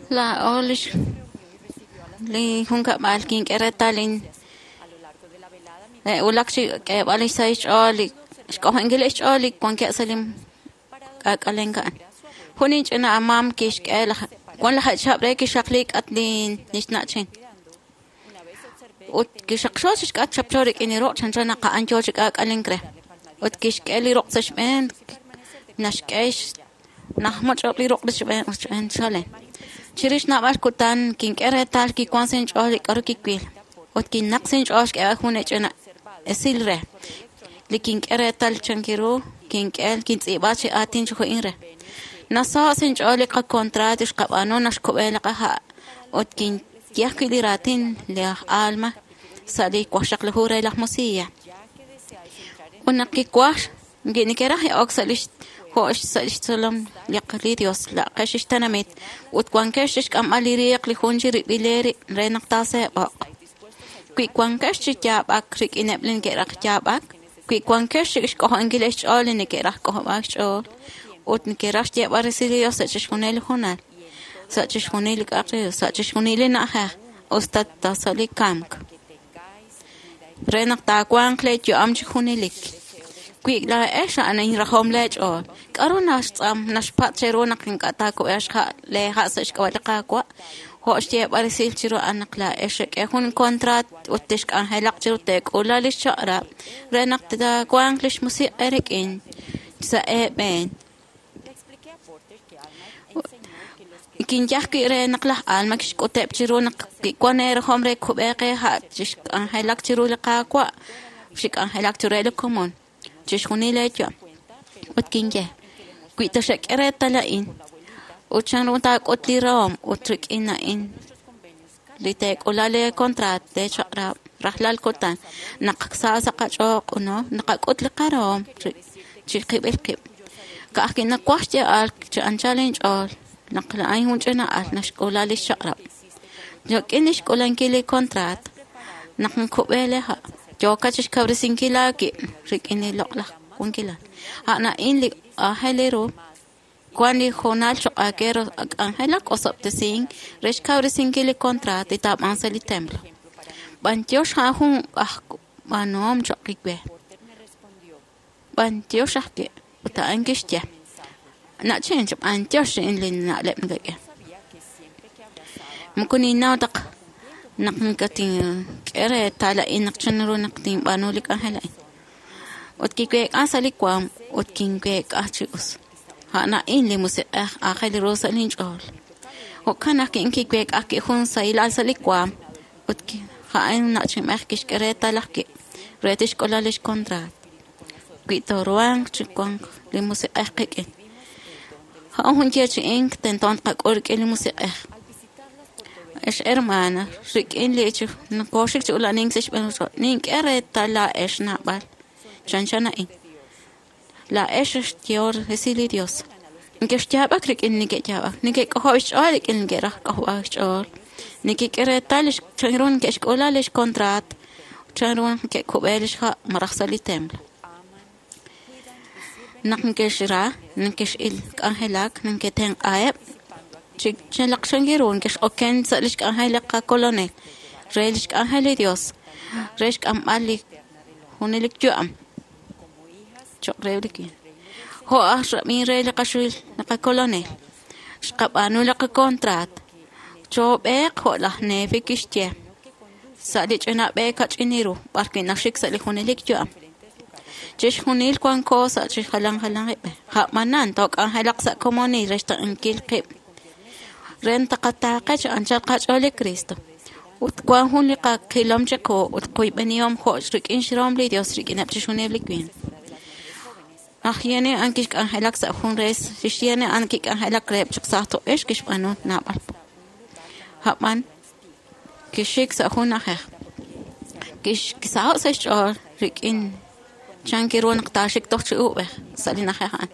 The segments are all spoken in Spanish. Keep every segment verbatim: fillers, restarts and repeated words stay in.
La olish li hunka malkin keretalin ulakshi ke balisaish oli skohengelish oli kwanke salim akalengan hunin chena amam kish kela kwan la chabre ki shaklik atlin nishnachin ut kishakshos kat chapchorik iniro chanchana ka anjochik akalengre ut kish keli roqshmen nashkesh nahmach obli roqdishben uchen chalen chirish na mar kutan kin keretal ki kwansen choli karkikwil ut kin naksen chosh ke hune chena esilre likin keretal chankiro kin kel kin tsibachi atin chu inre nasa sen choli ka contrat is qabano nas kobela ka ha ut kin yakiliratin le alma sali kwashak le hore la musiya unaki kwash ngini kera ya oksalish hoş salam yaqli dios la qashish tanamit ut kwankesh kam aliriq li khunjiri bileri renak tase ba qui kwankesh jab akrik ineblin geraq jabak qui kwankesh ish ko angilesh all ne geraq ko bak all ut ne geraq jab arisili osach khunel khunal sach khunel qaqri sach khunel na ha ustad tasali kamk renak ta kwankle jo am khunelik quick la esha ana irahom lech o karonas am nashpat cherona kin kata ko esha le hasach ko la ko hoshte barisil chiro anakla esha ke hun contrat utish kan helak chiro te ko la li shara renak ta ko english musi erekin sa e ben ikin jahki renak la almak ko te chiro nak ko ne rahom re ko be ke ha chish kan helak chiro la ko shik an helak chiro le common chishuni lecho utkinge kuita shekereta la in uchan unta kotlirom utrik ina in litek ulale contrat de chara rahlal kotan naqsa saqacho uno naqakotli qarom chiqibel kib ka akina kwashte al chan challenge all naqla ay hunchena al nashkolali shara yo kinish kolankili contrat naqn kubele ha yo kachish kabrisin kila ki rikini lokla kun kila ana inli ahelero kwani honal cho akero angela kosopte sing resh kabrisin kili contrat itab ansali templo bantiosh ha hun ah manom chokikbe bantiosh ke uta angishtia na change antiosh inli na lepngake mukuni nautak naknkatin kere tala inak chanro naktin banulik ahela utki kwe asali kwam utkin kwe achus hana inli muse ah akhali rosalin chol okana kin ki kwe akki hun sail asali kwam utki ha ain na chimach kish kere tala ki retish kolalish contrat ki torwang chikwang li muse akki ha hun je chink tenton qakor ke li muse ah es hermana rik in lecho no koshik chula ning sich ning ereta la es nabal chanchana in la es tior resili dios nge staba krik in nge jaba nge kohosh all in gera kohosh all nge ereta lish chanron ke skola lish contrat chanron ke kobelish ha maraxsali templo naknge shira nge il angelak nge ten aep chik chelak shangiron kesh oken salish kan halaka colonel relish kan hali dios resh am ali hunelik juam chok reliki ho asra mi rel qashul naka colonel shqab anu lak contrat chob ek ho la nefi kishtie sali chena be kachiniru parki nashik sali hunelik juam chish hunil kwan cosa chish halang halang be ha manan tok an halak sa komoni resh ta ankil qib renta qataqach anchal qachole Cristo ut kwan hun liqa kilom chako ut koy beniom khosh rik inshrom li dios rik inapchishune likwin ahyene ankish kan halak sa hun res shishiene ankik kan halak rep chaksato esh kish banot nabal haman kishik sa hun akh kish kisao sa chor rik in chankiron qtashik toch chu be salina khan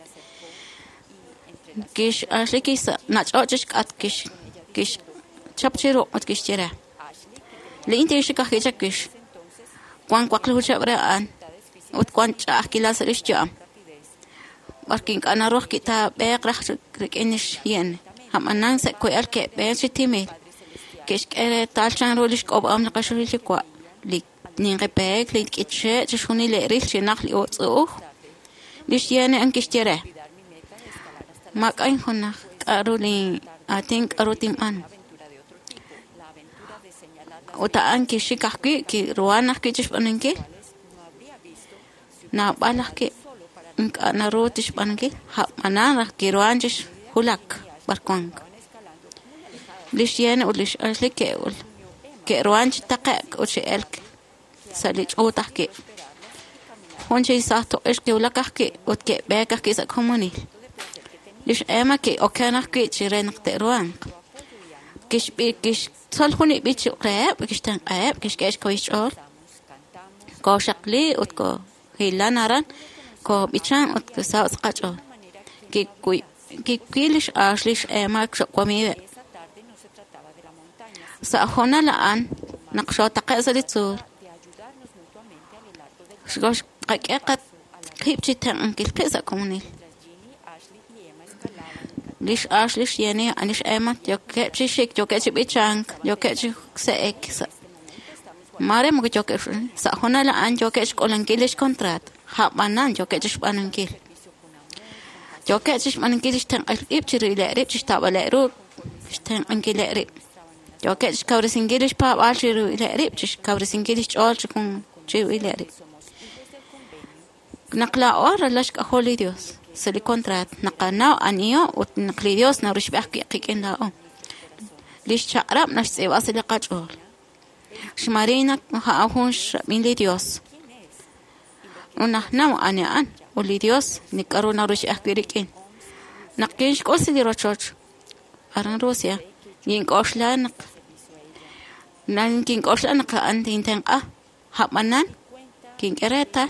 kish ashlikis nachochish kat kish kish chapchiro ot kish tira le intish ka kish kish kwan kwaklu chabra an ot kwan cha kilas rish jam barkin kana roh kita beqrah rikenish yen hamanan se kuel ke bechitimi kish ere talchan rolish qob am qashuli kwa li ningepek li kitche chuni le ril chinaq li otsu lish yene an kishtere mak ain khona qaruli atin qarutim an uta an kishikaki ki ruana kichish banenke na balaki na rotish banenke ha manana ki ruanjish hulak barkon lish yene ulish aslike ul ke ruanj taqaq ushilk salich otahki honche isato eske ulakahki utke bekahki sa komuni lish ema ki okanahki chirenqte ruan kish bi kish solhuni bich qab kish tan qab kish kesh koish ol ko shaqli utko hilanaran ko bichan utko sa usqacho ki kuy ki kilish ashlish ema kwami sa hona la an naqsho taqasalitzur شغش قاقات كيبتي تان كيلكيزا كومونيل ليش اش ليش يعني انيش ايما جو كيبتي شيك جو كيبتي بيتشانك جو كيبتي ساك ماري مو جو كيف سا هنا لا ان جو كيش كولنكيلش كونترات حبانان جو كيش باننكيل جو كيش باننكيلش تان كيبتي ريلا ريبتي تابا لا رو تان انكيل ريب جو كيش كورسينجيلش باب الشي ريلا ريبتي كورسينجيلش اول تكون جي ريلا ريب نقلا اور لشك اخولي ديوس سلي كونترات نقنا انيو ونقلي ديوس نورش بحكي قيقين لا ليش شعرب نش سيواس اللي قاجول شمارينا ها اهونش من لي ديوس ونحن وانا ان ولي ديوس نقرو نورش احكي ريقين نقينش كوسي دي روتشوش ارن روسيا ينقوش لانق نانكين قوش لانق انتين تنقا حبنان كين قريتا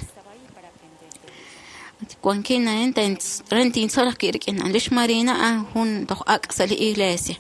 كوانكين انت رنتين صالح كيركين ليش مارينا ان هون دخ اكسل iglesia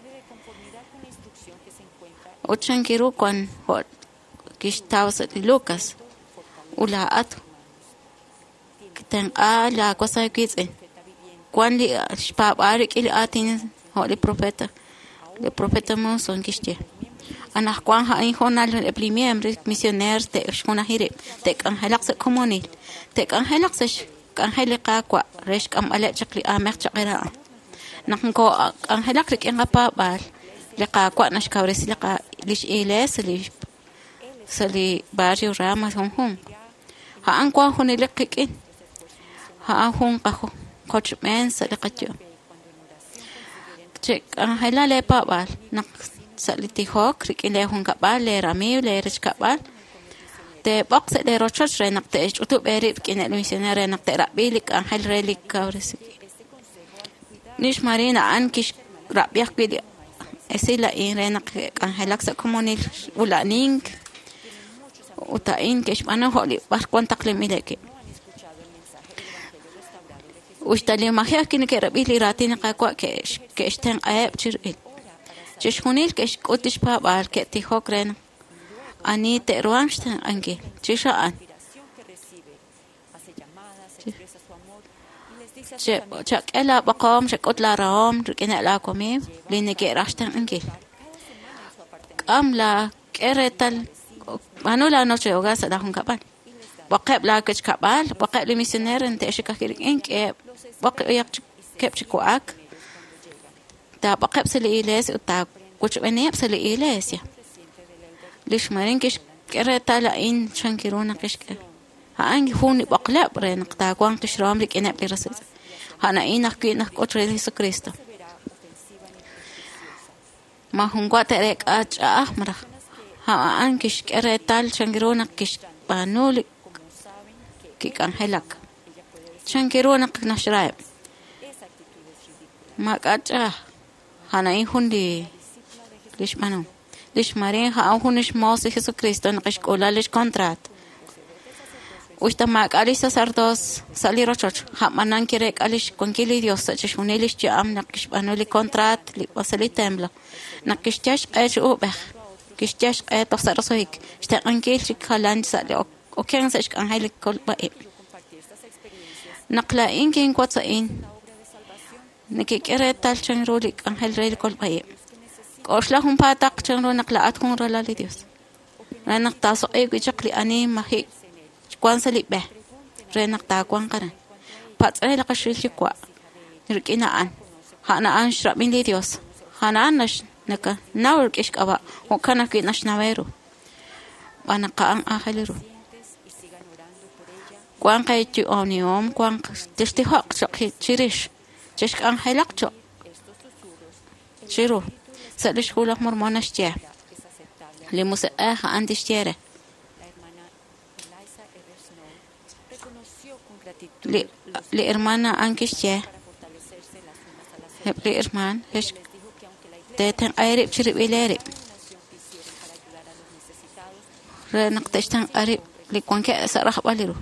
وتشان كيرو كون هو كيشتاوس لوكاس ولا ات كتن لا كوسا كيتس كوان لي شباب ارك الى اتين هو لي بروفيتا لي بروفيتا مونسون كيشتي انا كوان هاي هون ال بريمير ميسيونير تي شكونا هيري تك ان هلاكس كومونيل تك ان هلاكسش كان هلقا كوا ريش كم على شكل آمر شقيرة نحنكو كان هلقلك إنها بابال لقا كوا نشكورس لقا ليش إيلاس ليش سلي باري وراما هم هم ها أنكوا هون لقيك إن ها هون قهو كوتش من سلقتيو تك كان هلا لي بابال نق سلتي هوك ريك إليه هون كبال لي رامي ولي ريش كبال te box de rochos renak te utu berip kine misionera nak te rabilik angel relik kauresi nish marina an kish rabiak pidi esila in renak angelak sa komunil ulaning uta in kish bana holi bar kontak le mileke ushtali mahya kine ke rabili ratina ka kwa ke ke sten ayab chiril chishunil ke kotish pa bar ke ti hokren ani te ruanshtan ange chisha an che chak ela baqam chakot la ram rikena la komi line ke rashtan ange kam la keretal mano la noche oga sa dahun kapal waqab la kech kapal waqab li misioner ente shika kirin ke waqab yak kep chikuak ta waqab sele iles uta kuch benep sele iles ya ليش مارين كش كرتا لين شنكرونا كش هاني هون بقلب رين قطع قوان كش رام لك إنه برسل هانا إيه نحكي نحكي أتري يسوع كريستو ما هم قات ريك أج أحمر ها أن كش كرتا شنكرونا كش بانول كي كان هلاك شنكرونا كنشرايب ما قات هانا إيه هون دي ليش مانو ليش مارين ها هونش موسى يسوع كريستو نقش كولا ليش كونترات وشتما قالي ساسردوس سالي روچوچ ها منان كيرك قاليش كونكيلي ديوس تشوني ليش جام نقش بانو لي كونترات لي وصلي تملا نقش تاش اج او بخ كش تاش ا تصرسويك شتا انكيل شي كلان سالي او كان سش كان هاي كل باي نقلا ان كين كوتسين Nikikere tal chenrulik Ángel Rey Colpaye. Koshla hun patak chenro naklaat hun rolali Dios. Renak taso e gichakli ani mahi kwan salibe. Renak ta kwan karan. Pat ay lakashil chikwa. Nirkinaan. Hanaan shrabin li Dios. Hanaan nash naka nawr kishkaba. Wakana ki nash naweru. Wanaka ang ahaliru. Kwan kay ti oniom kwan tistihak chok chirish. Chishk ang helak chok. Chiru. Salish hulak mormonash tiya. Limus eh andis tiere. Li li hermana ankish tiya. Li herman hesh teten airip chirip ileri. Renak testan arip li kwanke sarah baliru.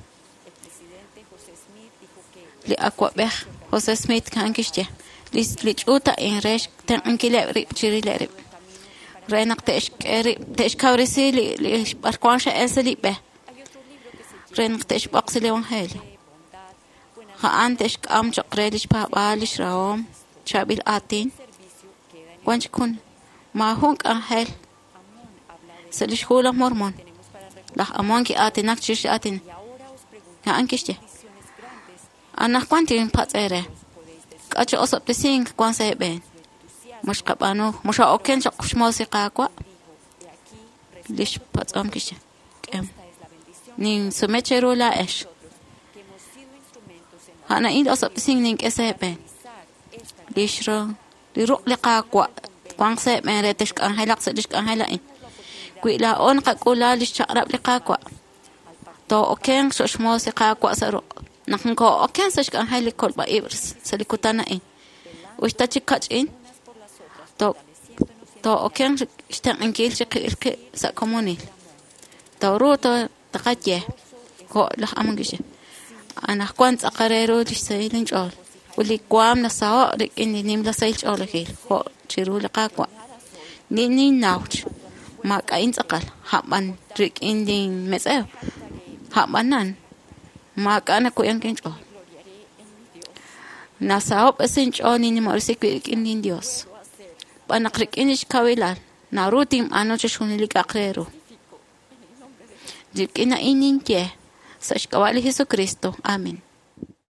Li aqua beh Jose Smith kankish tiya. Li li chuta in resh ten ankile rip chirileri. Renak tesh eri tesh kaurisi li li barkwansha eseli beh. Renak tesh baksili wan heli. Ha antesh am chokrelish pa balish raom chabil atin. Wanch kun ma hunk angel. Selish hula mormon. Lah amon ki atin nak chish atin. Ya ankish tiya. Anak kwantin pat ere. Kacho osop tising kwan seben. Mush kapano, mush oken chok shmosi kakwa. Lish pat am kisha. Kem. Ning sumechero la esh. Hana ind osop tising ning eseben. Lish ro. Li ruk li kakwa. Kwan seben re tishk angelak sa tishk angelain. Kwi la on kakula lish chakrap li kakwa. To oken chok shmosi kakwa sa ruk. Nakangko oken sa shk angeli kolba ibrs. Sa likutana in. Ushta chikach in. To to oken shtan angel chikirke sa komunil. To ro to takatye. Ko lah amangishe. Anak kwant akarero lish sa ilin chol. Uli kwam na sao rik inni nim la sa il chol akil. Ko chiru lakakwa. Nini nauch. Mak ain sakal. Hapan rik inni meseo. Hapanan. Maka na ko yang kencho. Nasaop asin choni ni morisikwik in Dios. Panakrik inish kawilan. Narutim ano chashunilik akrero. Dik ina inin kye. Sa shkawali Jesucristo. Amen.